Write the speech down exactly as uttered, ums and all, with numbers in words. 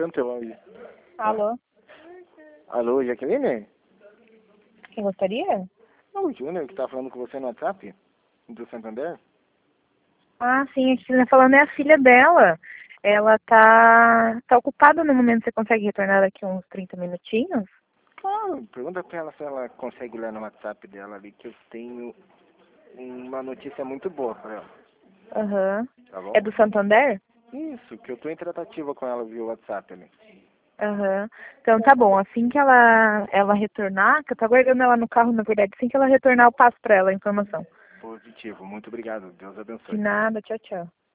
tanto eu aí. Alô? Alô, Jaqueline? Quem gostaria? É o Júnior que tá falando com você no WhatsApp, do Santander. Ah, sim, a que tá falando é a filha dela. Ela tá, tá ocupada no momento. Você consegue retornar daqui uns trinta minutinhos? Claro, pergunta pra ela se ela consegue ler no WhatsApp dela ali, que eu tenho uma notícia muito boa pra ela. Aham. Tá bom? É do Santander? Isso, que eu tô em tratativa com ela via WhatsApp ali. Aham. Então tá bom, assim que ela, ela retornar, que eu tô aguardando ela no carro, na verdade, assim que ela retornar eu passo pra ela a informação. Positivo, muito obrigado. Deus De abençoe. nada, tchau, tchau.